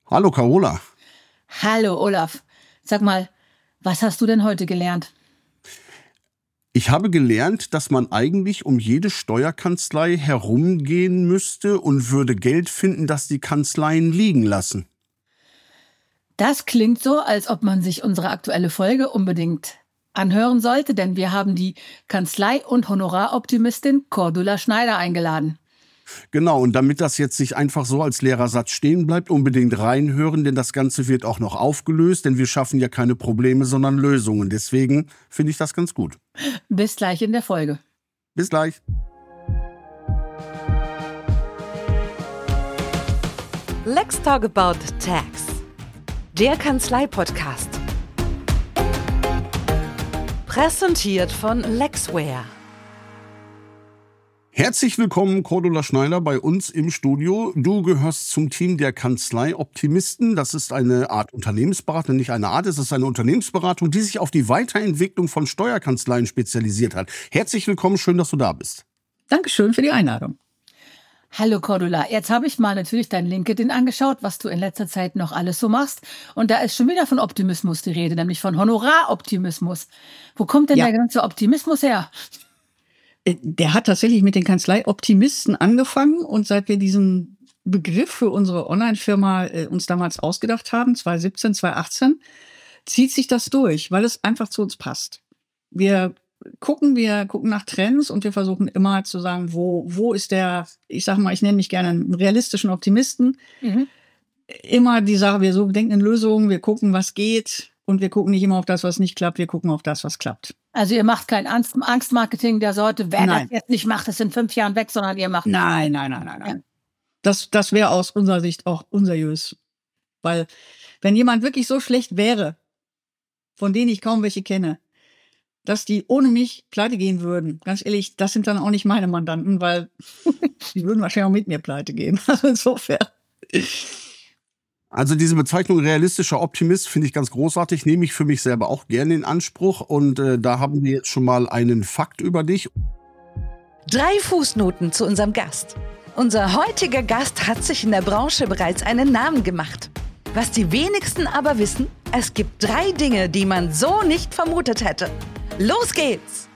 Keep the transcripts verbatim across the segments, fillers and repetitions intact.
Hallo Carola. Hallo Olaf. Sag mal, was hast du denn heute gelernt? Ich habe gelernt, dass man eigentlich um jede Steuerkanzlei herumgehen müsste und würde Geld finden, das die Kanzleien liegen lassen. Das klingt so, als ob man sich unsere aktuelle Folge unbedingt anhören sollte, denn wir haben die Kanzlei- und Honoraroptimistin Cordula Schneider eingeladen. Genau, und damit das jetzt nicht einfach so als leerer Satz stehen bleibt, unbedingt reinhören, denn das Ganze wird auch noch aufgelöst, denn wir schaffen ja keine Probleme, sondern Lösungen. Deswegen finde ich das ganz gut. Bis gleich in der Folge. Bis gleich. Let's Talk About Tax, der Kanzlei-Podcast. Präsentiert von Lexware. Herzlich willkommen, Cordula Schneider, bei uns im Studio. Du gehörst zum Team der Kanzlei Optimisten. Das ist eine Art Unternehmensberatung, nicht eine Art, es ist eine Unternehmensberatung, die sich auf die Weiterentwicklung von Steuerkanzleien spezialisiert hat. Herzlich willkommen, schön, dass du da bist. Dankeschön für die Einladung. Hallo Cordula, jetzt habe ich mal natürlich dein LinkedIn angeschaut, was du in letzter Zeit noch alles so machst. Und da ist schon wieder von Optimismus die Rede, nämlich von Honoraroptimismus. Wo kommt denn Ja. der ganze Optimismus her? Der hat tatsächlich mit den Kanzlei-Optimisten angefangen und seit wir diesen Begriff für unsere Online-Firma äh, uns damals ausgedacht haben, zwanzig siebzehn, zwanzig achtzehn, zieht sich das durch, weil es einfach zu uns passt. Wir gucken, wir gucken nach Trends und wir versuchen immer zu sagen, wo, wo ist der, ich sage mal, ich nenne mich gerne einen realistischen Optimisten. Mhm. Immer die Sache, wir so denken in Lösungen, wir gucken, was geht und wir gucken nicht immer auf das, was nicht klappt, wir gucken auf das, was klappt. Also ihr macht kein Angst- Angstmarketing der Sorte, wer Nein. das jetzt nicht macht, ist in fünf Jahren weg, sondern ihr macht... Nein, nein, nein, nein, nein. Ja. Das, das wäre aus unserer Sicht auch unseriös. Weil wenn jemand wirklich so schlecht wäre, von denen ich kaum welche kenne, dass die ohne mich pleite gehen würden, ganz ehrlich, das sind dann auch nicht meine Mandanten, weil die würden wahrscheinlich auch mit mir pleite gehen. Also insofern. Also diese Bezeichnung realistischer Optimist finde ich ganz großartig, nehme ich für mich selber auch gerne in Anspruch. Und äh, da haben wir jetzt schon mal einen Fakt über dich. Drei Fußnoten zu unserem Gast. Unser heutiger Gast hat sich in der Branche bereits einen Namen gemacht. Was die wenigsten aber wissen, es gibt drei Dinge, die man so nicht vermutet hätte. Los geht's!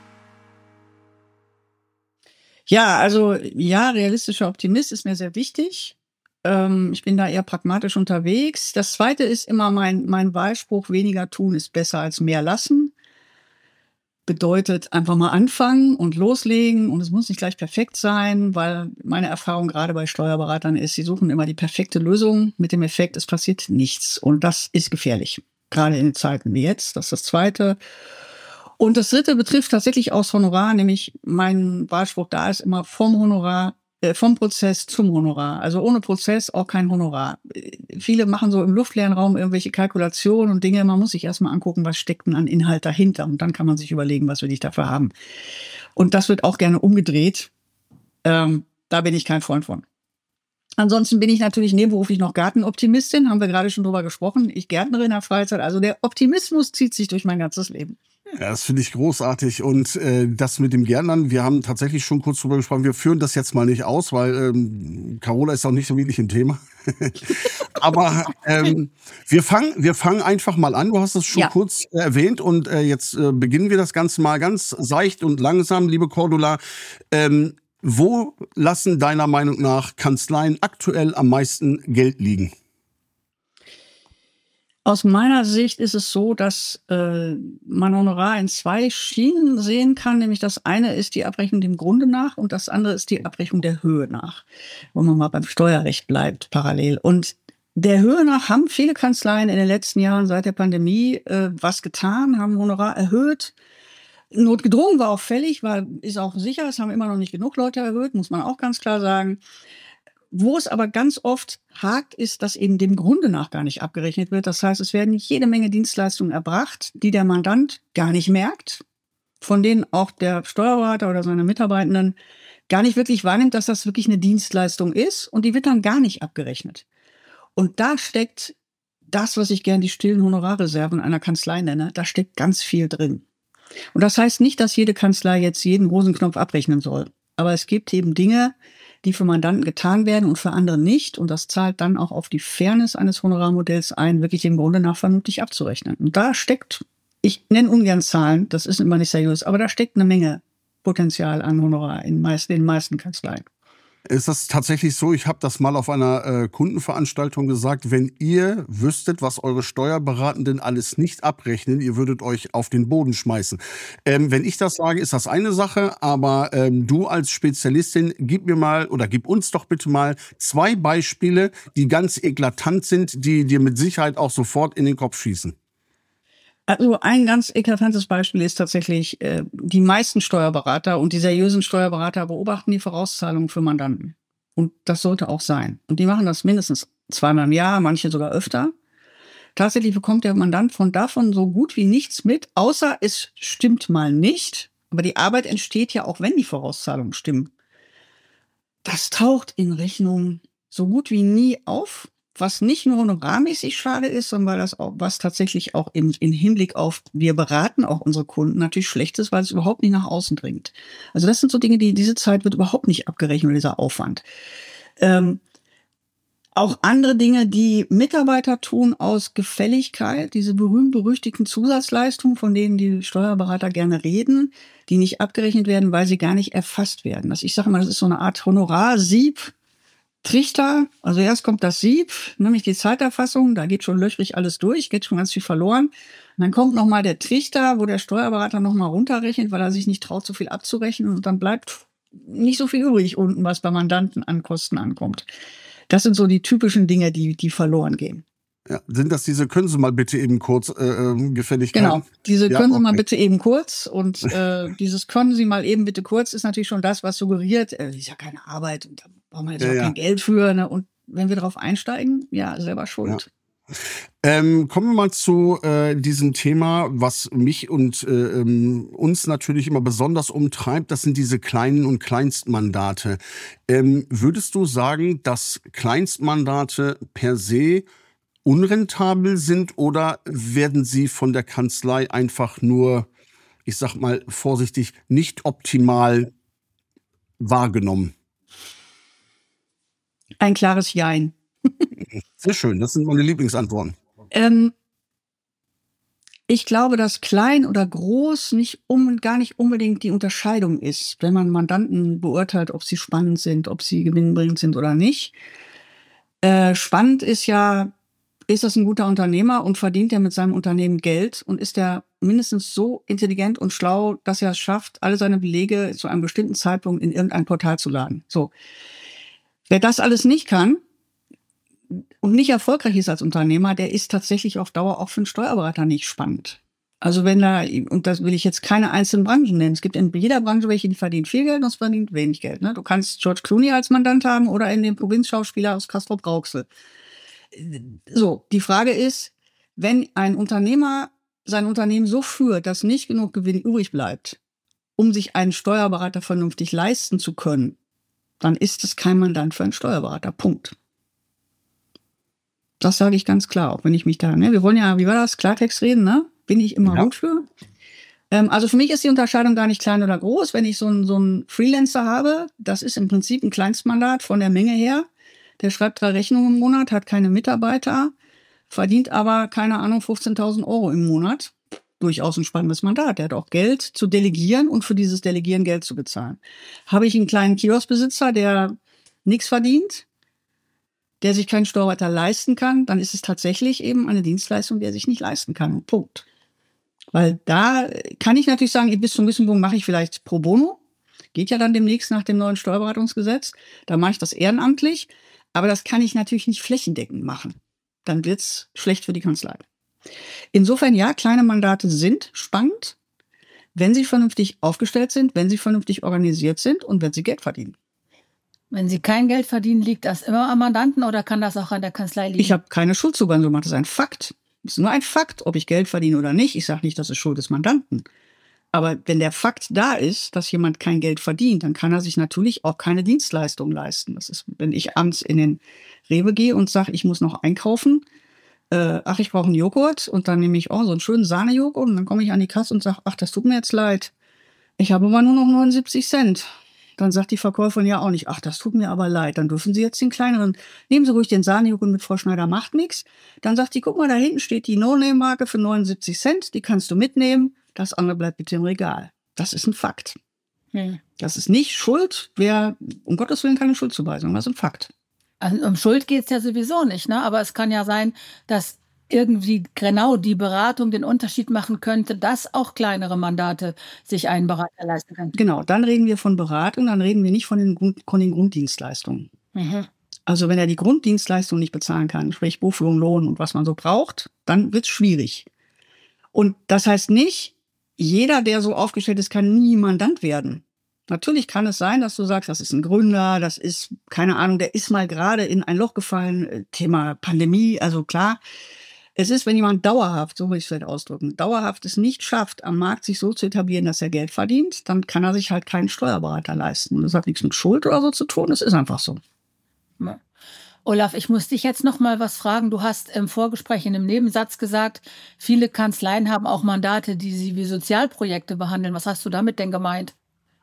Ja, also ja, realistischer Optimist ist mir sehr wichtig. Ähm, ich bin da eher pragmatisch unterwegs. Das zweite ist immer mein, mein Wahlspruch, weniger tun ist besser als mehr lassen. Bedeutet einfach mal anfangen und loslegen und es muss nicht gleich perfekt sein, weil meine Erfahrung gerade bei Steuerberatern ist, sie suchen immer die perfekte Lösung mit dem Effekt, es passiert nichts und das ist gefährlich. Gerade in Zeiten wie jetzt, das ist das Zweite. Und das Dritte betrifft tatsächlich auch das Honorar, nämlich mein Wahlspruch da ist immer vom Honorar, äh, vom Prozess zum Honorar. Also ohne Prozess auch kein Honorar. Viele machen so im luftleeren Raum irgendwelche Kalkulationen und Dinge. Man muss sich erstmal angucken, was steckt denn an Inhalt dahinter. Und dann kann man sich überlegen, was will ich dafür haben. Und das wird auch gerne umgedreht. Ähm, da bin ich kein Freund von. Ansonsten bin ich natürlich nebenberuflich noch Gartenoptimistin, haben wir gerade schon drüber gesprochen. Ich gärtnere in der Freizeit. Also der Optimismus zieht sich durch mein ganzes Leben. Ja, das finde ich großartig. Und äh, das mit dem Gärtnern, wir haben tatsächlich schon kurz drüber gesprochen, wir führen das jetzt mal nicht aus, weil ähm, Carola ist auch nicht so wirklich ein Thema. Aber ähm, wir fangen wir fangen einfach mal an. Du hast es schon Ja. kurz erwähnt und äh, jetzt äh, beginnen wir das Ganze mal ganz seicht und langsam, liebe Cordula. Ähm, wo lassen deiner Meinung nach Kanzleien aktuell am meisten Geld liegen? Aus meiner Sicht ist es so, dass äh, man Honorar in zwei Schienen sehen kann. Nämlich das eine ist die Abrechnung dem Grunde nach und das andere ist die Abrechnung der Höhe nach, wo man mal beim Steuerrecht bleibt parallel. Und der Höhe nach haben viele Kanzleien in den letzten Jahren seit der Pandemie äh, was getan, haben Honorar erhöht. Notgedrungen war auch fällig, weil ist auch sicher, es haben immer noch nicht genug Leute erhöht, muss man auch ganz klar sagen. Wo es aber ganz oft hakt, ist, dass eben dem Grunde nach gar nicht abgerechnet wird. Das heißt, es werden jede Menge Dienstleistungen erbracht, die der Mandant gar nicht merkt, von denen auch der Steuerberater oder seine Mitarbeitenden gar nicht wirklich wahrnimmt, dass das wirklich eine Dienstleistung ist und die wird dann gar nicht abgerechnet. Und da steckt das, was ich gerne die stillen Honorarreserven einer Kanzlei nenne, da steckt ganz viel drin. Und das heißt nicht, dass jede Kanzlei jetzt jeden Rosenknopf abrechnen soll. Aber es gibt eben Dinge, die für Mandanten getan werden und für andere nicht. Und das zahlt dann auch auf die Fairness eines Honorarmodells ein, wirklich dem Grunde nach vernünftig abzurechnen. Und da steckt, ich nenne ungern Zahlen, das ist immer nicht seriös, aber da steckt eine Menge Potenzial an Honorar in meist, den meisten Kanzleien. Ist das tatsächlich so? Ich habe das mal auf einer äh, Kundenveranstaltung gesagt, wenn ihr wüsstet, was eure Steuerberatenden alles nicht abrechnen, ihr würdet euch auf den Boden schmeißen. Ähm, wenn ich das sage, ist das eine Sache, aber ähm, du als Spezialistin, gib mir mal oder gib uns doch bitte mal zwei Beispiele, die ganz eklatant sind, die dir mit Sicherheit auch sofort in den Kopf schießen. Also ein ganz eklatantes Beispiel ist tatsächlich, äh, die meisten Steuerberater und die seriösen Steuerberater beobachten die Vorauszahlungen für Mandanten. Und das sollte auch sein. Und die machen das mindestens zweimal im Jahr, manche sogar öfter. Tatsächlich bekommt der Mandant von davon so gut wie nichts mit, außer es stimmt mal nicht. Aber die Arbeit entsteht ja auch, wenn die Vorauszahlungen stimmen. Das taucht in Rechnungen so gut wie nie auf. Was nicht nur honorarmäßig schade ist, sondern weil das auch, was tatsächlich auch im, im Hinblick auf, wir beraten auch unsere Kunden natürlich schlecht ist, weil es überhaupt nicht nach außen dringt. Also das sind so Dinge, die, diese Zeit wird überhaupt nicht abgerechnet, dieser Aufwand. Ähm, auch andere Dinge, die Mitarbeiter tun aus Gefälligkeit, diese berühmt-berüchtigten Zusatzleistungen, von denen die Steuerberater gerne reden, die nicht abgerechnet werden, weil sie gar nicht erfasst werden. Also ich sage mal, das ist so eine Art Honorarsieb, Trichter, also erst kommt das Sieb, nämlich die Zeiterfassung, da geht schon löchrig alles durch, geht schon ganz viel verloren. Und dann kommt nochmal der Trichter, wo der Steuerberater nochmal runterrechnet, weil er sich nicht traut, so viel abzurechnen. Und dann bleibt nicht so viel übrig unten, was bei Mandanten an Kosten ankommt. Das sind so die typischen Dinge, die, die verloren gehen. Ja, sind das diese, können Sie mal bitte eben kurz äh, Gefälligkeit? Genau, diese ja, können Sie okay. mal bitte eben kurz. Und äh, dieses können Sie mal eben bitte kurz ist natürlich schon das, was suggeriert, äh, ist ja keine Arbeit und da brauchen wir jetzt Ja, auch ja. kein Geld für. Ne? Und wenn wir darauf einsteigen, ja, selber schuld. Ja. Ähm, kommen wir mal zu äh, diesem Thema, was mich und äh, ähm, uns natürlich immer besonders umtreibt. Das sind diese kleinen und Kleinstmandate. Ähm, würdest du sagen, dass Kleinstmandate per se unrentabel sind oder werden sie von der Kanzlei einfach nur, ich sag mal vorsichtig, nicht optimal wahrgenommen? Ein klares Jein. Sehr schön, das sind meine Lieblingsantworten. Ähm, ich glaube, dass klein oder groß nicht um, gar nicht unbedingt die Unterscheidung ist, wenn man Mandanten beurteilt, ob sie spannend sind, ob sie gewinnbringend sind oder nicht. Äh, spannend ist ja, ist das ein guter Unternehmer und verdient er mit seinem Unternehmen Geld und ist er mindestens so intelligent und schlau, dass er es schafft, alle seine Belege zu einem bestimmten Zeitpunkt in irgendein Portal zu laden. So. Wer das alles nicht kann und nicht erfolgreich ist als Unternehmer, der ist tatsächlich auf Dauer auch für einen Steuerberater nicht spannend. Also wenn da, und das will ich jetzt keine einzelnen Branchen nennen, es gibt in jeder Branche welche, die verdienen viel Geld und es verdient wenig Geld. Ne? Du kannst George Clooney als Mandant haben oder in den Provinzschauspieler aus Castrop-Rauxel. So, die Frage ist, wenn ein Unternehmer sein Unternehmen so führt, dass nicht genug Gewinn übrig bleibt, um sich einen Steuerberater vernünftig leisten zu können, dann ist es kein Mandant für einen Steuerberater. Punkt. Das sage ich ganz klar, auch wenn ich mich da, ne, wir wollen ja, wie war das, Klartext reden, ne? Bin ich immer Ja. gut für. Ähm, also für mich ist die Unterscheidung gar nicht klein oder groß. Wenn ich so einen, so einen Freelancer habe, das ist im Prinzip ein Kleinstmandat von der Menge her. Der schreibt drei Rechnungen im Monat, hat keine Mitarbeiter, verdient aber, keine Ahnung, fünfzehntausend Euro im Monat. Durchaus ein spannendes Mandat. Der hat auch Geld zu delegieren und für dieses Delegieren Geld zu bezahlen. Habe ich einen kleinen Kioskbesitzer, der nichts verdient, der sich keinen Steuerberater leisten kann, dann ist es tatsächlich eben eine Dienstleistung, die er sich nicht leisten kann. Punkt. Weil da kann ich natürlich sagen, bis zu einem gewissen Punkt mache ich vielleicht pro bono. Geht ja dann demnächst nach dem neuen Steuerberatungsgesetz. Da mache ich das ehrenamtlich. Aber das kann ich natürlich nicht flächendeckend machen. Dann wird's schlecht für die Kanzlei. Insofern ja, kleine Mandate sind spannend, wenn sie vernünftig aufgestellt sind, wenn sie vernünftig organisiert sind und wenn sie Geld verdienen. Wenn Sie kein Geld verdienen, liegt das immer am Mandanten oder kann das auch an der Kanzlei liegen? Ich habe keine Schuldzuweisung gemacht, das ist ein Fakt. Es ist nur ein Fakt, ob ich Geld verdiene oder nicht. Ich sage nicht, das ist Schuld des Mandanten. Aber wenn der Fakt da ist, dass jemand kein Geld verdient, dann kann er sich natürlich auch keine Dienstleistung leisten. Das ist, wenn ich abends in den Rewe gehe und sage, ich muss noch einkaufen, äh, ach, ich brauche einen Joghurt und dann nehme ich oh, so einen schönen Sahnejoghurt und dann komme ich an die Kasse und sage, ach, das tut mir jetzt leid. Ich habe aber nur noch neunundsiebzig Cent. Dann sagt die Verkäuferin ja auch nicht, ach, das tut mir aber leid, dann dürfen Sie jetzt den kleineren, nehmen Sie ruhig den Sahnejoghurt mit, Frau Schneider, macht nichts. Dann sagt die, guck mal, da hinten steht die No-Name-Marke für neunundsiebzig Cent, die kannst du mitnehmen, das andere bleibt bitte im Regal. Das ist ein Fakt. Hm. Das ist nicht Schuld, wer, um Gottes Willen, keine Schuldzuweisung, das ist ein Fakt. Also um Schuld geht es ja sowieso nicht, ne? Aber es kann ja sein, dass irgendwie genau die Beratung den Unterschied machen könnte, dass auch kleinere Mandate sich einen Berater leisten können. Genau, dann reden wir von Beratung, dann reden wir nicht von den, Grund, von den Grunddienstleistungen. Mhm. Also wenn er die Grunddienstleistung nicht bezahlen kann, sprich Buchführung, Lohn und was man so braucht, dann wird es schwierig. Und das heißt nicht, jeder, der so aufgestellt ist, kann nie Mandant werden. Natürlich kann es sein, dass du sagst, das ist ein Gründer, das ist, keine Ahnung, der ist mal gerade in ein Loch gefallen, Thema Pandemie, also klar. Es ist, wenn jemand dauerhaft, so will ich es vielleicht ausdrücken, dauerhaft es nicht schafft, am Markt sich so zu etablieren, dass er Geld verdient, dann kann er sich halt keinen Steuerberater leisten. Das hat nichts mit Schuld oder so zu tun, das ist einfach so. Ja. Olaf, ich muss dich jetzt noch mal was fragen. Du hast im Vorgespräch in einem Nebensatz gesagt, viele Kanzleien haben auch Mandate, die sie wie Sozialprojekte behandeln. Was hast du damit denn gemeint?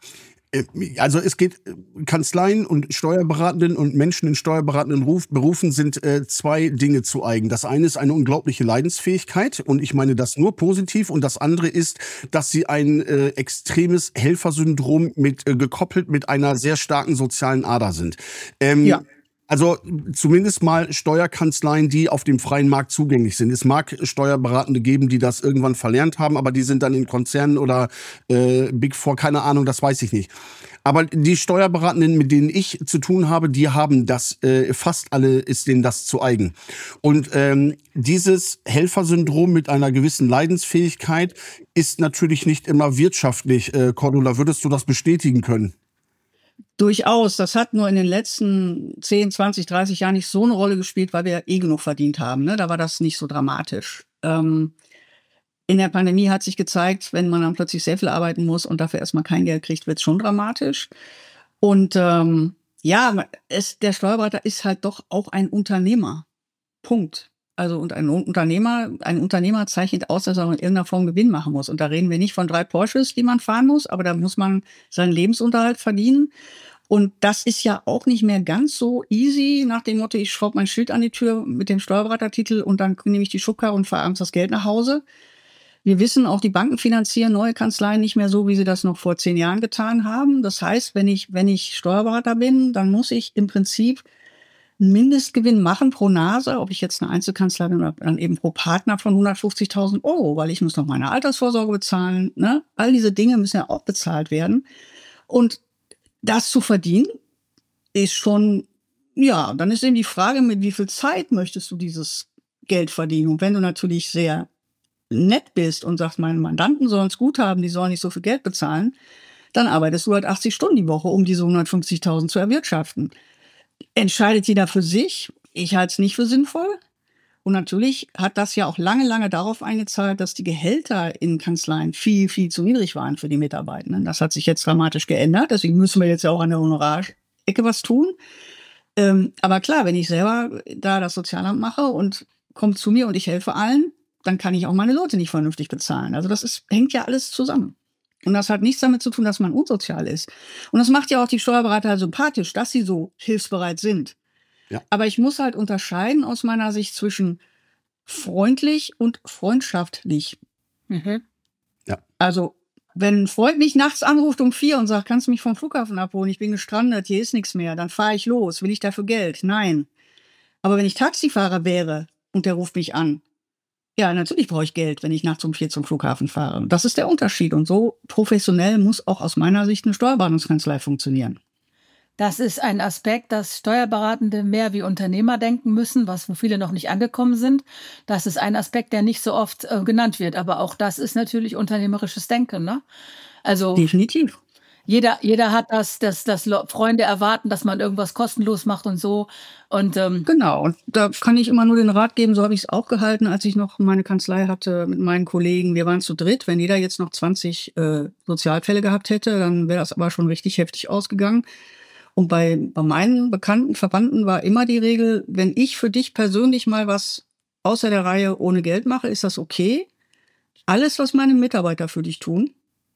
Also es geht, Kanzleien und Steuerberatenden und Menschen in steuerberatenden Ruf, Berufen sind äh, zwei Dinge zu eigen. Das eine ist eine unglaubliche Leidensfähigkeit und ich meine das nur positiv und das andere ist, dass sie ein äh, extremes Helfersyndrom mit äh, gekoppelt mit einer sehr starken sozialen Ader sind. Ähm, ja. Also zumindest mal Steuerkanzleien, die auf dem freien Markt zugänglich sind. Es mag Steuerberatende geben, die das irgendwann verlernt haben, aber die sind dann in Konzernen oder äh, Big Four, keine Ahnung, das weiß ich nicht. Aber die Steuerberatenden, mit denen ich zu tun habe, die haben das, äh, fast alle ist denen das zu eigen. Und ähm, dieses Helfersyndrom mit einer gewissen Leidensfähigkeit ist natürlich nicht immer wirtschaftlich. Äh, Cordula, würdest du das bestätigen können? Durchaus. Das hat nur in den letzten zehn, zwanzig, dreißig Jahren nicht so eine Rolle gespielt, weil wir ja eh genug verdient haben. Ne? Da war das nicht so dramatisch. Ähm, in der Pandemie hat sich gezeigt, wenn man dann plötzlich sehr viel arbeiten muss und dafür erstmal kein Geld kriegt, wird es schon dramatisch. Und ähm, ja, es, der Steuerberater ist halt doch auch ein Unternehmer. Punkt. Also und ein Unternehmer, ein Unternehmer zeichnet aus, dass er in irgendeiner Form Gewinn machen muss. Und da reden wir nicht von drei Porsches, die man fahren muss, aber da muss man seinen Lebensunterhalt verdienen. Und das ist ja auch nicht mehr ganz so easy, nach dem Motto, ich schraube mein Schild an die Tür mit dem Steuerberatertitel und dann nehme ich die Schubkarre und fahre abends das Geld nach Hause. Wir wissen, auch die Banken finanzieren neue Kanzleien nicht mehr so, wie sie das noch vor zehn Jahren getan haben. Das heißt, wenn ich, wenn ich Steuerberater bin, dann muss ich im Prinzip einen Mindestgewinn machen pro Nase, ob ich jetzt eine Einzelkanzlei bin oder dann eben pro Partner von hundertfünfzigtausend Euro, weil ich muss noch meine Altersvorsorge bezahlen. Ne? All diese Dinge müssen ja auch bezahlt werden. Und das zu verdienen ist schon, ja, dann ist eben die Frage, mit wie viel Zeit möchtest du dieses Geld verdienen? Und wenn du natürlich sehr nett bist und sagst, meine Mandanten sollen es gut haben, die sollen nicht so viel Geld bezahlen, dann arbeitest du halt achtzig Stunden die Woche, um diese hundertfünfzigtausend zu erwirtschaften. Entscheidet jeder für sich. Ich halte es nicht für sinnvoll. Und natürlich hat das ja auch lange, lange darauf eingezahlt, dass die Gehälter in Kanzleien viel, viel zu niedrig waren für die Mitarbeitenden. Das hat sich jetzt dramatisch geändert. Deswegen müssen wir jetzt ja auch an der Honorarecke was tun. Ähm, aber klar, wenn ich selber da das Sozialamt mache und kommt zu mir und ich helfe allen, dann kann ich auch meine Leute nicht vernünftig bezahlen. Also das ist, hängt ja alles zusammen. Und das hat nichts damit zu tun, dass man unsozial ist. Und das macht ja auch die Steuerberater sympathisch, dass sie so hilfsbereit sind. Ja. Aber ich muss halt unterscheiden aus meiner Sicht zwischen freundlich und freundschaftlich. Mhm. Ja. Also, wenn ein Freund mich nachts anruft um vier und sagt, kannst du mich vom Flughafen abholen, ich bin gestrandet, hier ist nichts mehr, dann fahre ich los. Will ich dafür Geld? Nein. Aber wenn ich Taxifahrer wäre und der ruft mich an, ja, natürlich brauche ich Geld, wenn ich nachts um vier zum Flughafen fahre. Das ist der Unterschied. Und so professionell muss auch aus meiner Sicht eine Steuerberatungskanzlei funktionieren. Das ist ein Aspekt, dass Steuerberatende mehr wie Unternehmer denken müssen, was wo viele noch nicht angekommen sind. Das ist ein Aspekt, der nicht so oft äh, genannt wird. Aber auch das ist natürlich unternehmerisches Denken, ne? Also definitiv. Jeder, jeder hat das, dass das Freunde erwarten, dass man irgendwas kostenlos macht und so. Und ähm genau, und da kann ich immer nur den Rat geben, so habe ich es auch gehalten, als ich noch meine Kanzlei hatte mit meinen Kollegen. Wir waren zu dritt. Wenn jeder jetzt noch zwanzig äh, Sozialfälle gehabt hätte, dann wäre das aber schon richtig heftig ausgegangen. Und bei, bei meinen bekannten Verwandten war immer die Regel, wenn ich für dich persönlich mal was außer der Reihe ohne Geld mache, ist das okay. Alles, was meine Mitarbeiter für dich tun,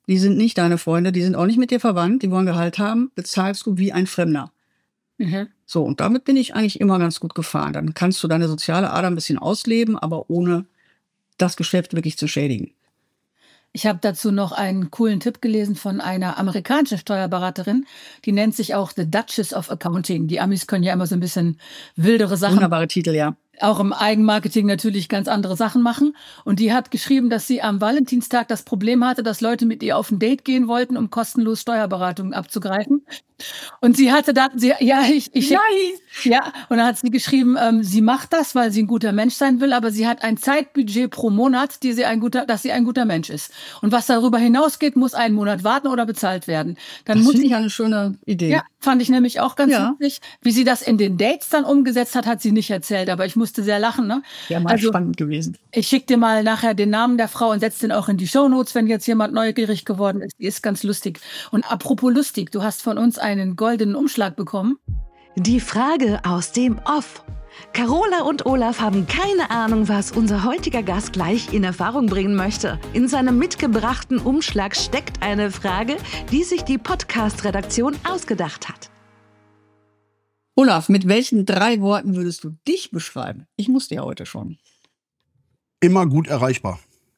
Die sind nicht deine Freunde, die sind auch nicht mit dir verwandt, die wollen Gehalt haben, bezahlst du wie ein Fremder. Mhm. So, und damit bin ich eigentlich immer ganz gut gefahren. Dann kannst du deine soziale Ader ein bisschen ausleben, aber ohne das Geschäft wirklich zu schädigen. Ich habe dazu noch einen coolen Tipp gelesen von einer amerikanischen Steuerberaterin. Die nennt sich auch The Duchess of Accounting. Die Amis können ja immer so ein bisschen wildere Sachen. Wunderbare Titel, ja. Auch im Eigenmarketing natürlich ganz andere Sachen machen. Und die hat geschrieben, dass sie am Valentinstag das Problem hatte, dass Leute mit ihr auf ein Date gehen wollten, um kostenlos Steuerberatungen abzugreifen. Und sie hatte da, sie, ja, ich, ich, Nein! ja, und dann hat sie geschrieben, ähm, sie macht das, weil sie ein guter Mensch sein will, aber sie hat ein Zeitbudget pro Monat, die sie ein guter, dass sie ein guter Mensch ist. Und was darüber hinausgeht, muss einen Monat warten oder bezahlt werden. Dann Das muss finde ich ich eine schöne Idee. Ja, fand ich nämlich auch ganz Ja. witzig. Wie sie das in den Dates dann umgesetzt hat, hat sie nicht erzählt, aber ich musste sehr lachen. Ne? Ja, mal Also, spannend gewesen. ich schicke dir mal nachher den Namen der Frau und setze den auch in die Shownotes, wenn jetzt jemand neugierig geworden ist. Die ist ganz lustig. Und apropos lustig, du hast von uns einen goldenen Umschlag bekommen. Die Frage aus dem Off. Carola und Olaf haben keine Ahnung, was unser heutiger Gast gleich in Erfahrung bringen möchte. In seinem mitgebrachten Umschlag steckt eine Frage, die sich die Podcast-Redaktion ausgedacht hat. Olaf, mit welchen drei Worten würdest du dich beschreiben? Ich musste ja heute schon. Immer gut erreichbar.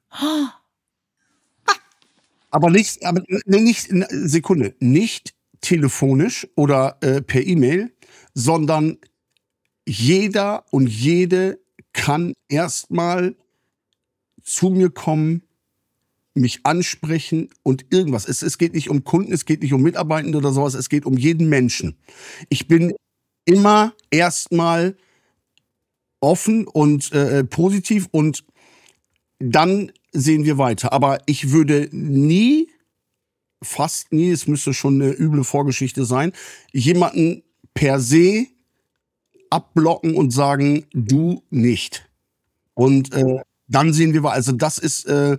Aber nicht, aber nee, nicht, Sekunde, nicht telefonisch oder äh, per E-Mail, sondern jeder und jede kann erstmal zu mir kommen, mich ansprechen und irgendwas. Es, es geht nicht um Kunden, es geht nicht um Mitarbeitende oder sowas, es geht um jeden Menschen. Ich bin immer erstmal offen und äh, positiv und dann sehen wir weiter. Aber ich würde nie, fast nie, es müsste schon eine üble Vorgeschichte sein, jemanden per se abblocken und sagen, du nicht. Und äh, dann sehen wir, also das ist äh,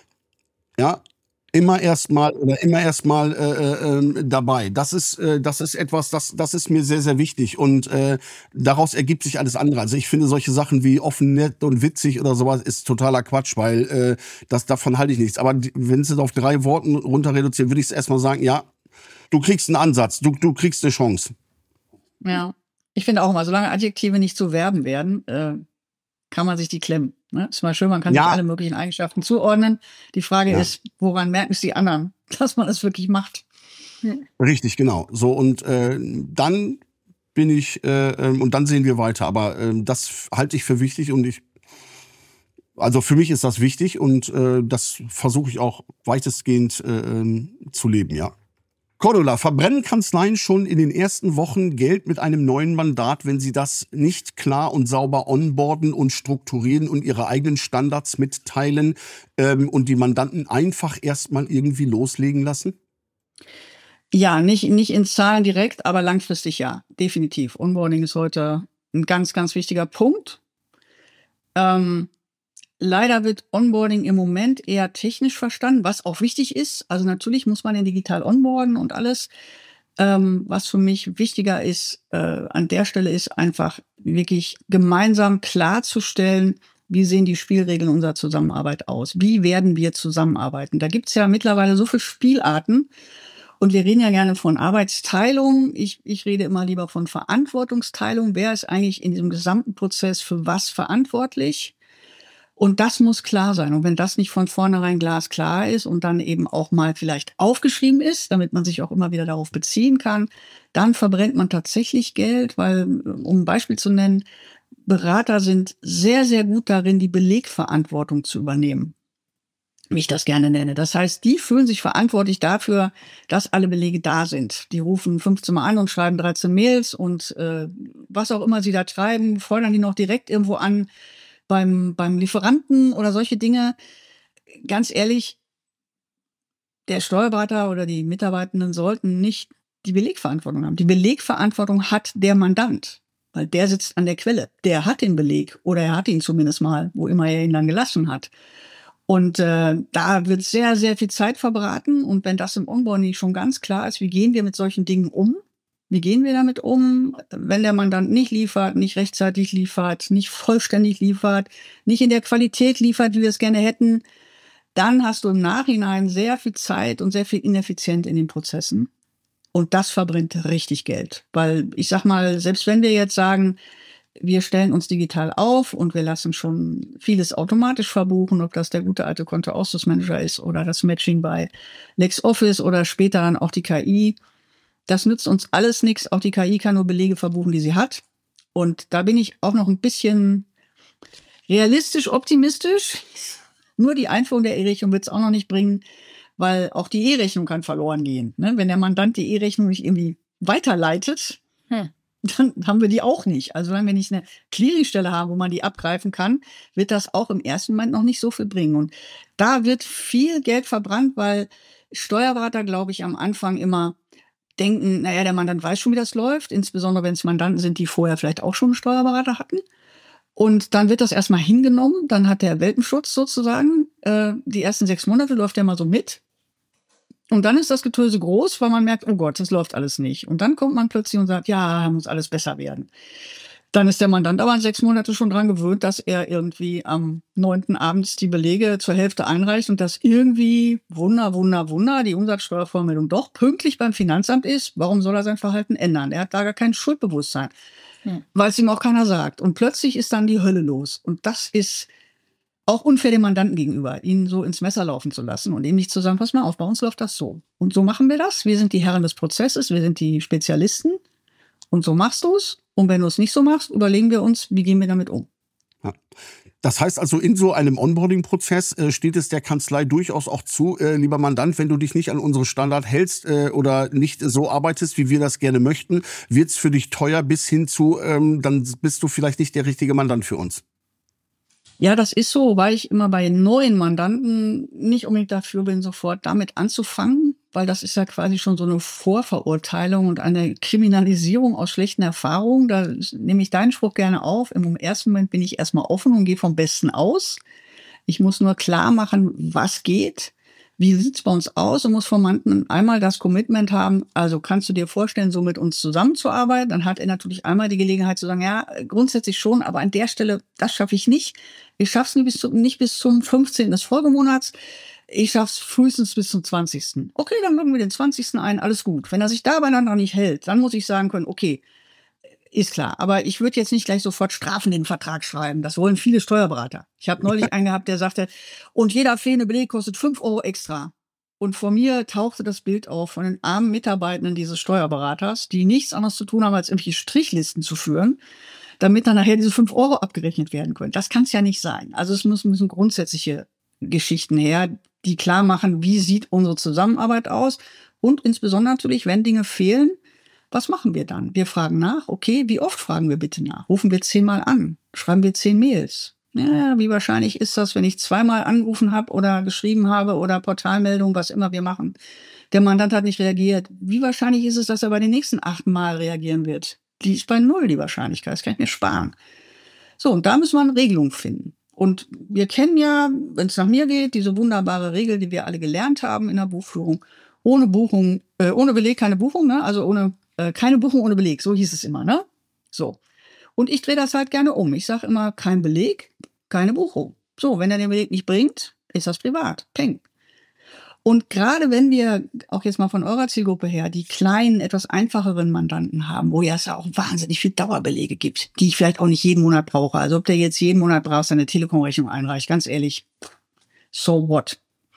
ja immer erstmal oder immer erstmal äh, äh, dabei. Das ist äh, das ist etwas, das das ist mir sehr sehr wichtig und äh, daraus ergibt sich alles andere. Also ich finde solche Sachen wie offen, nett und witzig oder sowas ist totaler Quatsch, weil äh, das davon halte ich nichts. Aber wenn es jetzt auf drei Worten runter reduziert, würde ich es erstmal sagen, ja, du kriegst einen Ansatz, du du kriegst eine Chance. Ja, ich finde auch immer, solange Adjektive nicht zu Verben werden, äh, kann man sich die klemmen. Ne? Ist mal schön, man kann Ja. sich alle möglichen Eigenschaften zuordnen. Die Frage Ja. ist, woran merken es die anderen, dass man es wirklich macht? Richtig, genau. So und äh, dann bin ich äh, ähm, und dann sehen wir weiter. Aber ähm, das halte ich für wichtig und ich, also für mich ist das wichtig und äh, das versuche ich auch weitestgehend äh, ähm, zu leben, ja. Cordula, verbrennen Kanzleien schon in den ersten Wochen Geld mit einem neuen Mandat, wenn sie das nicht klar und sauber onboarden und strukturieren und ihre eigenen Standards mitteilen ähm, und die Mandanten einfach erstmal irgendwie loslegen lassen? Ja, nicht, nicht in Zahlen direkt, aber langfristig ja, definitiv. Onboarding ist heute ein ganz, ganz wichtiger Punkt. Ähm, leider wird Onboarding im Moment eher technisch verstanden, was auch wichtig ist. Also natürlich muss man den digital onboarden und alles. Ähm, was für mich wichtiger ist, äh, an der Stelle ist einfach wirklich gemeinsam klarzustellen, wie sehen die Spielregeln unserer Zusammenarbeit aus? Wie werden wir zusammenarbeiten? Da gibt's ja mittlerweile so viele Spielarten. Und wir reden ja gerne von Arbeitsteilung. Ich, ich rede immer lieber von Verantwortungsteilung. Wer ist eigentlich in diesem gesamten Prozess für was verantwortlich? Und das muss klar sein. Und wenn das nicht von vornherein glasklar ist und dann eben auch mal vielleicht aufgeschrieben ist, damit man sich auch immer wieder darauf beziehen kann, dann verbrennt man tatsächlich Geld, weil, um ein Beispiel zu nennen, Berater sind sehr, sehr gut darin, die Belegverantwortung zu übernehmen, wie ich das gerne nenne. Das heißt, die fühlen sich verantwortlich dafür, dass alle Belege da sind. Die rufen fünfzehn Mal an und schreiben dreizehn Mails und äh, was auch immer sie da treiben, fordern die noch direkt irgendwo an beim, beim Lieferanten oder solche Dinge. Ganz ehrlich, der Steuerberater oder die Mitarbeitenden sollten nicht die Belegverantwortung haben. Die Belegverantwortung hat der Mandant, weil der sitzt an der Quelle. Der hat den Beleg oder er hat ihn zumindest mal, wo immer er ihn dann gelassen hat. Und äh, da wird sehr, sehr viel Zeit verbraten. Und wenn das im Onboarding schon ganz klar ist, wie gehen wir mit solchen Dingen um? Wie gehen wir damit um, wenn der Mandant nicht liefert, nicht rechtzeitig liefert, nicht vollständig liefert, nicht in der Qualität liefert, wie wir es gerne hätten? dann hast du im Nachhinein sehr viel Zeit und sehr viel ineffizient in den Prozessen. Und das verbrennt richtig Geld. Weil ich sag mal, selbst wenn wir jetzt sagen, wir stellen uns digital auf und wir lassen schon vieles automatisch verbuchen, ob das der gute alte Kontoauszug-Manager ist oder das Matching bei LexOffice oder später dann auch die K I. Das nützt uns alles nichts. Auch die K I kann nur Belege verbuchen, die sie hat. Und da bin ich auch noch ein bisschen realistisch optimistisch. Nur die Einführung der E-Rechnung wird es auch noch nicht bringen, weil auch die E-Rechnung kann verloren gehen. Ne? Wenn der Mandant die E-Rechnung nicht irgendwie weiterleitet, hm. dann haben wir die auch nicht. Also wenn wir nicht eine Clearingstelle haben, wo man die abgreifen kann, wird das auch im ersten Moment noch nicht so viel bringen. Und da wird viel Geld verbrannt, weil Steuerberater, glaube ich, am Anfang immer denken, naja, der Mandant weiß schon, wie das läuft, insbesondere wenn es Mandanten sind, die vorher vielleicht auch schon einen Steuerberater hatten. Und dann wird das erstmal hingenommen, dann hat der Welpenschutz sozusagen, äh, die ersten sechs Monate läuft der mal so mit. Und dann ist das Getöse groß, weil man merkt, oh Gott, das läuft alles nicht. Und dann kommt man plötzlich und sagt, ja, muss alles besser werden. Dann ist der Mandant aber in sechs Monate schon dran gewöhnt, dass er irgendwie am neunten abends die Belege zur Hälfte einreicht und dass irgendwie, Wunder, Wunder, Wunder, die Umsatzsteuervoranmeldung doch pünktlich beim Finanzamt ist. Warum soll er sein Verhalten ändern? Er hat da gar kein Schuldbewusstsein, hm. weil es ihm auch keiner sagt. Und plötzlich ist dann die Hölle los. Und das ist auch unfair dem Mandanten gegenüber, ihn so ins Messer laufen zu lassen und ihm nicht zu sagen, pass mal auf, bei uns läuft das so. Und so machen wir das. Wir sind die Herren des Prozesses, wir sind die Spezialisten. Und so machst du es. Und wenn du es nicht so machst, überlegen wir uns, wie gehen wir damit um. Ja. Das heißt also, in so einem Onboarding-Prozess äh, steht es der Kanzlei durchaus auch zu, äh, lieber Mandant, wenn du dich nicht an unsere Standard hältst äh, oder nicht so arbeitest, wie wir das gerne möchten, wird es für dich teuer bis hin zu, ähm, dann bist du vielleicht nicht der richtige Mandant für uns. Ja, das ist so, weil ich immer bei neuen Mandanten nicht unbedingt dafür bin, sofort damit anzufangen, weil das ist ja quasi schon so eine Vorverurteilung und eine Kriminalisierung aus schlechten Erfahrungen. Da nehme ich deinen Spruch gerne auf. Im ersten Moment bin ich erstmal offen und gehe vom Besten aus. Ich muss nur klar machen, was geht. Wie sieht's bei uns aus? Und muss vom Mandanten einmal das Commitment haben, also kannst du dir vorstellen, so mit uns zusammenzuarbeiten? Dann hat er natürlich einmal die Gelegenheit zu sagen, ja, grundsätzlich schon, aber an der Stelle, das schaffe ich nicht. Ich schaffe es nicht bis, zum, nicht bis zum fünfzehnten des Folgemonats. Ich schaffe es frühestens bis zum zwanzigsten Okay, dann loggen wir den zwanzigsten ein, alles gut. Wenn er sich da beieinander nicht hält, dann muss ich sagen können, okay, ist klar. Aber ich würde jetzt nicht gleich sofort strafend den Vertrag schreiben. Das wollen viele Steuerberater. Ich habe neulich einen gehabt, der sagte, und jeder fehlende Beleg kostet fünf Euro extra. Und vor mir tauchte das Bild auf von den armen Mitarbeitenden dieses Steuerberaters, die nichts anderes zu tun haben, als irgendwelche Strichlisten zu führen, damit dann nachher diese fünf Euro abgerechnet werden können. Das kann es ja nicht sein. Also es müssen, müssen grundsätzliche Geschichten her, die klar machen, wie sieht unsere Zusammenarbeit aus. Und insbesondere natürlich, wenn Dinge fehlen, was machen wir dann? Wir fragen nach, okay, wie oft fragen wir bitte nach? Rufen wir zehnmal an? Schreiben wir zehn Mails? Ja, wie wahrscheinlich ist das, wenn ich zweimal angerufen habe oder geschrieben habe oder Portalmeldung, was immer wir machen? Der Mandant hat nicht reagiert. Wie wahrscheinlich ist es, dass er bei den nächsten acht Mal reagieren wird? Die ist bei null, die Wahrscheinlichkeit. Das kann ich mir sparen. So, und da müssen wir eine Regelung finden. Und wir kennen ja, wenn es nach mir geht, diese wunderbare Regel, die wir alle gelernt haben in der Buchführung. Ohne Buchung, äh, ohne Beleg keine Buchung, ne? Also ohne keine Buchung ohne Beleg, so hieß es immer, ne? So. Und ich drehe das halt gerne um. Ich sage immer, kein Beleg, keine Buchung. So, wenn er den Beleg nicht bringt, ist das privat. Peng. Und gerade wenn wir, auch jetzt mal von eurer Zielgruppe her, die kleinen, etwas einfacheren Mandanten haben, wo ja es ja auch wahnsinnig viel Dauerbelege gibt, die ich vielleicht auch nicht jeden Monat brauche. Also ob der jetzt jeden Monat braucht, seine Telekom-Rechnung einreicht, ganz ehrlich, so what?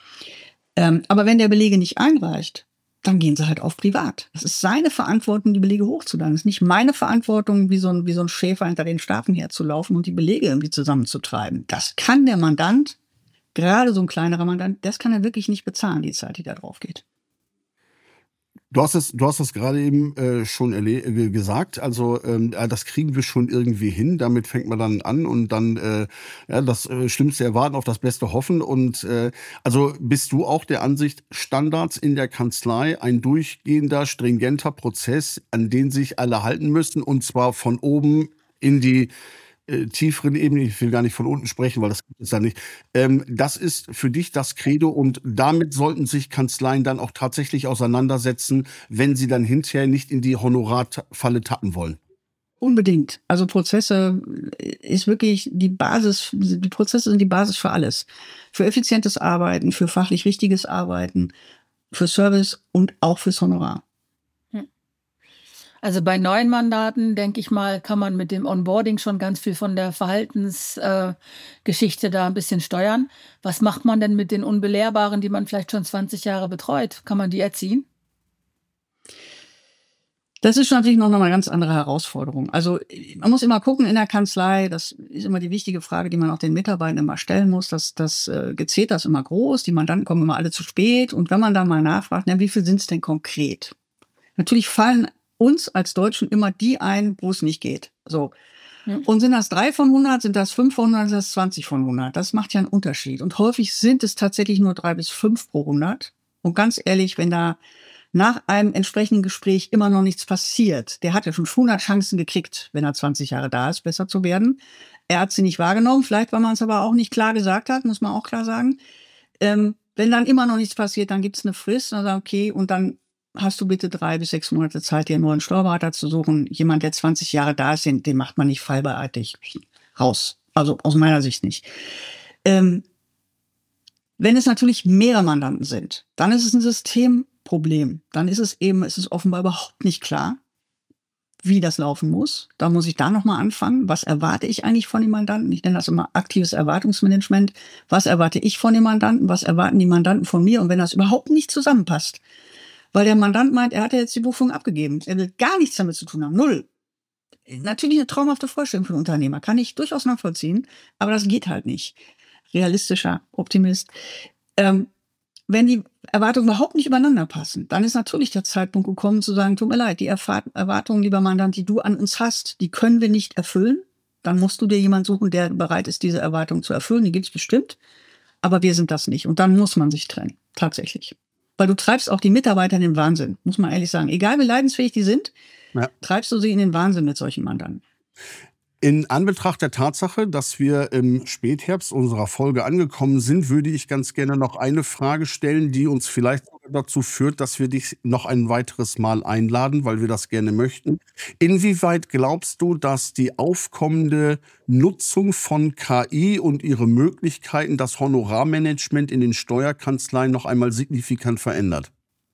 Ähm, aber wenn der Belege nicht einreicht, dann gehen sie halt auf privat. Das ist seine Verantwortung, die Belege hochzuladen. Das ist nicht meine Verantwortung, wie so ein, wie so ein Schäfer hinter den Schafen herzulaufen und die Belege irgendwie zusammenzutreiben. Das kann der Mandant, gerade so ein kleinerer Mandant, das kann er wirklich nicht bezahlen, die Zeit, die da drauf geht. Du hast es, du hast es gerade eben äh, schon erle- äh, gesagt. Also ähm, ja, das kriegen wir schon irgendwie hin. Damit fängt man dann an und dann äh, ja, das äh, Schlimmste erwarten, auf das Beste hoffen. Und äh, also bist du auch der Ansicht, Standards in der Kanzlei, ein durchgehender, stringenter Prozess, an den sich alle halten müssen, und zwar von oben in die äh, tieferen Ebene, ich will gar nicht von unten sprechen, weil das gibt es ja nicht. Ähm, das ist für dich das Credo, und damit sollten sich Kanzleien dann auch tatsächlich auseinandersetzen, wenn sie dann hinterher nicht in die Honorarfalle tappen wollen. Unbedingt. Also Prozesse ist wirklich die Basis, die Prozesse sind die Basis für alles. Für effizientes Arbeiten, für fachlich richtiges Arbeiten, für Service und auch fürs Honorar. Also bei neuen Mandaten, denke ich mal, kann man mit dem Onboarding schon ganz viel von der Verhaltensgeschichte äh, da ein bisschen steuern. Was macht man denn mit den Unbelehrbaren, die man vielleicht schon zwanzig Jahre betreut? Kann man die erziehen? Das ist natürlich noch eine ganz andere Herausforderung. Also man muss immer gucken in der Kanzlei, das ist immer die wichtige Frage, die man auch den Mitarbeitern immer stellen muss, dass das äh, Gezeter ist immer groß, die Mandanten kommen immer alle zu spät und wenn man dann mal nachfragt, na, wie viel sind es denn konkret? Natürlich fallen uns als Deutschen immer die ein, wo es nicht geht. So. Ja. Und sind das drei von hundert, sind das fünf von hundert, sind das zwanzig von hundert? Das macht ja einen Unterschied. Und häufig sind es tatsächlich nur drei bis fünf pro hundert. Und ganz ehrlich, wenn da nach einem entsprechenden Gespräch immer noch nichts passiert, der hat ja schon hundert Chancen gekriegt, wenn er zwanzig Jahre da ist, besser zu werden. Er hat sie nicht wahrgenommen, vielleicht weil man es aber auch nicht klar gesagt hat, muss man auch klar sagen. Ähm, wenn dann immer noch nichts passiert, dann gibt es eine Frist und dann sagt, okay, und dann hast du bitte drei bis sechs Monate Zeit, dir einen neuen Steuerberater zu suchen. Jemand, der zwanzig Jahre da ist, den, den macht man nicht fallbereitig raus. Also aus meiner Sicht nicht. Ähm, wenn es natürlich mehrere Mandanten sind, dann ist es ein Systemproblem. Dann ist es eben, es ist offenbar überhaupt nicht klar, wie das laufen muss. Da muss ich da nochmal anfangen. Was erwarte ich eigentlich von den Mandanten? Ich nenne das immer aktives Erwartungsmanagement. Was erwarte ich von den Mandanten? Was erwarten die Mandanten von mir? Und wenn das überhaupt nicht zusammenpasst, weil der Mandant meint, er hat ja jetzt die Buchführung abgegeben. Er will gar nichts damit zu tun haben. Null. Natürlich eine traumhafte Vorstellung für einen Unternehmer. Kann ich durchaus nachvollziehen. Aber das geht halt nicht. Realistischer Optimist. Ähm, wenn die Erwartungen überhaupt nicht übereinander passen, dann ist natürlich der Zeitpunkt gekommen zu sagen, tut mir leid, die Erwartungen, lieber Mandant, die du an uns hast, die können wir nicht erfüllen. Dann musst du dir jemanden suchen, der bereit ist, diese Erwartungen zu erfüllen. Die gibt es bestimmt. Aber wir sind das nicht. Und dann muss man sich trennen. Tatsächlich. Weil du treibst auch die Mitarbeiter in den Wahnsinn, muss man ehrlich sagen. Egal wie leidensfähig die sind, ja, treibst du sie in den Wahnsinn mit solchen Mandanten. In Anbetracht der Tatsache, dass wir im Spätherbst unserer Folge angekommen sind, würde ich ganz gerne noch eine Frage stellen, die uns vielleicht dazu führt, dass wir dich noch ein weiteres Mal einladen, weil wir das gerne möchten. Inwieweit glaubst du, dass die aufkommende Nutzung von K I und ihre Möglichkeiten das Honorarmanagement in den Steuerkanzleien noch einmal signifikant verändert?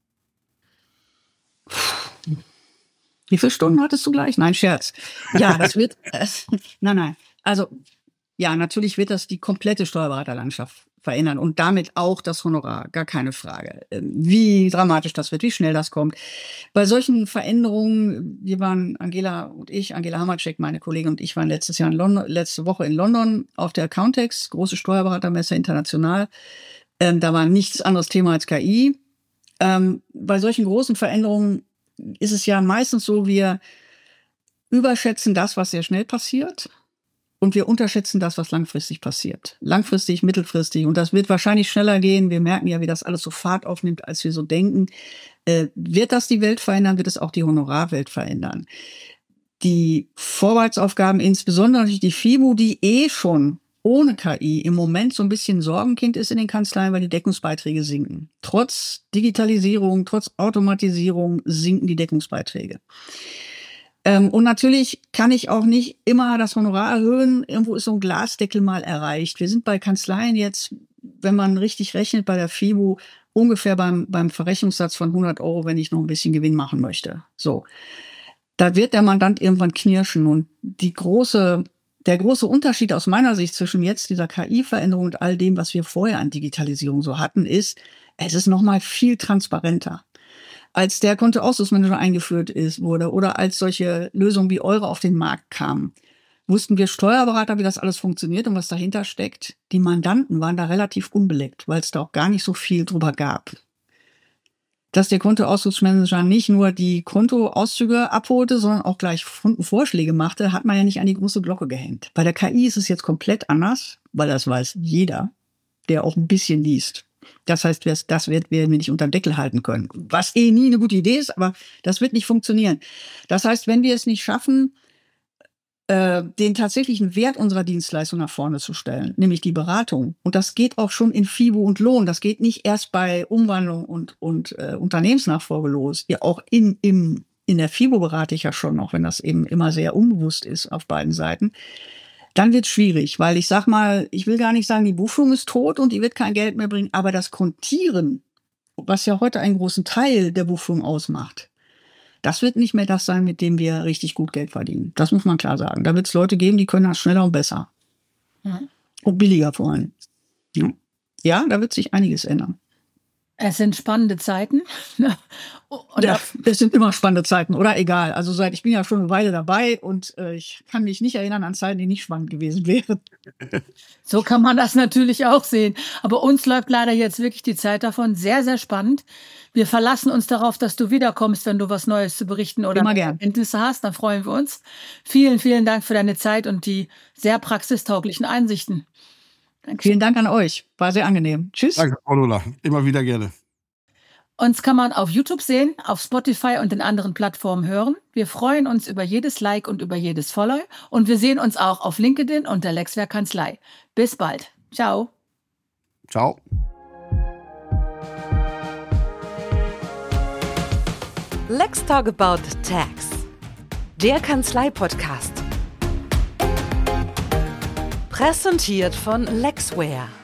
Wie viele Stunden hattest du gleich? Nein, Scherz. Ja, das wird, äh, nein, nein. Also, ja, natürlich wird das die komplette Steuerberaterlandschaft verändern und damit auch das Honorar, gar keine Frage. Wie dramatisch das wird, wie schnell das kommt. Bei solchen Veränderungen, wir waren, Angela und ich, Angela Hammercheck, meine Kollegin und ich waren letztes Jahr in London, letzte Woche in London auf der Accountex, große Steuerberatermesse international. Ähm, da war nichts anderes Thema als K I. Ähm, bei solchen großen Veränderungen ist es ja meistens so, wir überschätzen das, was sehr schnell passiert und wir unterschätzen das, was langfristig passiert. Langfristig, mittelfristig und das wird wahrscheinlich schneller gehen. Wir merken ja, wie das alles so Fahrt aufnimmt, als wir so denken. Äh, wird das die Welt verändern, wird es auch die Honorarwelt verändern. Die Vorarbeitsaufgaben, insbesondere natürlich die FIBO, die eh schon ohne K I im Moment so ein bisschen Sorgenkind ist in den Kanzleien, weil die Deckungsbeiträge sinken. Trotz Digitalisierung, trotz Automatisierung sinken die Deckungsbeiträge. Ähm, und natürlich kann ich auch nicht immer das Honorar erhöhen. Irgendwo ist so ein Glasdeckel mal erreicht. Wir sind bei Kanzleien jetzt, wenn man richtig rechnet, bei der FIBO ungefähr beim, beim Verrechnungssatz von hundert Euro, wenn ich noch ein bisschen Gewinn machen möchte. So. Da wird der Mandant irgendwann knirschen und die große Der große Unterschied aus meiner Sicht zwischen jetzt dieser K I-Veränderung und all dem, was wir vorher an Digitalisierung so hatten, ist, es ist noch mal viel transparenter. Als der Kontoauszügsmanager eingeführt ist, wurde oder als solche Lösungen wie eure auf den Markt kamen, wussten wir Steuerberater, wie das alles funktioniert und was dahinter steckt. Die Mandanten waren da relativ unbeleckt, weil es da auch gar nicht so viel drüber gab. Dass der Kontoauszugsmanager nicht nur die Kontoauszüge abholte, sondern auch gleich Vorschläge machte, hat man ja nicht an die große Glocke gehängt. Bei der K I ist es jetzt komplett anders, weil das weiß jeder, der auch ein bisschen liest. Das heißt, das werden wir nicht unter den Deckel halten können. Was eh nie eine gute Idee ist, aber das wird nicht funktionieren. Das heißt, wenn wir es nicht schaffen, den tatsächlichen Wert unserer Dienstleistung nach vorne zu stellen, nämlich die Beratung. Und das geht auch schon in FIBO und Lohn. Das geht nicht erst bei Umwandlung und, und äh, Unternehmensnachfolge los, ja auch in, im, in der FIBO berate ich ja schon, auch wenn das eben immer sehr unbewusst ist auf beiden Seiten, dann wird es schwierig, weil ich sag mal, ich will gar nicht sagen, die Buchführung ist tot und die wird kein Geld mehr bringen, aber das Kontieren, was ja heute einen großen Teil der Buchführung ausmacht, das wird nicht mehr das sein, mit dem wir richtig gut Geld verdienen. Das muss man klar sagen. Da wird es Leute geben, die können das schneller und besser. Mhm. Und billiger vor allem. Ja. ja, da wird sich einiges ändern. Es sind spannende Zeiten. Und ja, es sind immer spannende Zeiten, oder? Egal. Also seit ich bin ja schon eine Weile dabei und äh, ich kann mich nicht erinnern an Zeiten, die nicht spannend gewesen wären. So kann man das natürlich auch sehen. Aber uns läuft leider jetzt wirklich die Zeit davon. Sehr, sehr spannend. Wir verlassen uns darauf, dass du wiederkommst, wenn du was Neues zu berichten oder Erkenntnisse hast. Dann freuen wir uns. Vielen, vielen Dank für deine Zeit und die sehr praxistauglichen Einsichten. Danke. Vielen Dank an euch. War sehr angenehm. Tschüss. Danke, Frau Lola. Immer wieder gerne. Uns kann man auf YouTube sehen, auf Spotify und den anderen Plattformen hören. Wir freuen uns über jedes Like und über jedes Follow. Und wir sehen uns auch auf LinkedIn unter Lexware Kanzlei. Bis bald. Ciao. Ciao. Let's Talk About Tax. Der Kanzlei-Podcast. Präsentiert von Lexware.